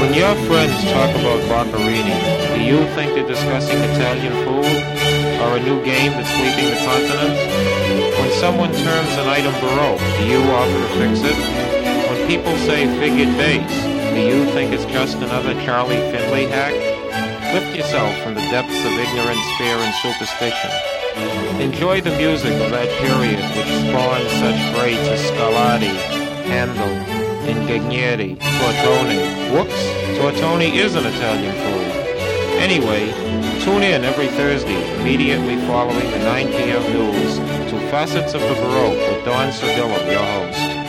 When your friends talk about Boccherini, do you think they're discussing Italian food or a new game that's sweeping the continent? When someone terms an item Baroque, do you offer to fix it? When people say figured bass, do you think it's just another Charlie Finley hack? Lift yourself from the depths of ignorance, fear, and superstition. Enjoy the music of that period which spawned such greats as Scarlatti, Handel, Ingegneri, Tortoni. Whoops, Tortoni is an Italian food. Anyway, tune in every Thursday, immediately following the 9 p.m. news, to Facets of the Baroque with Don Sodillo, your host.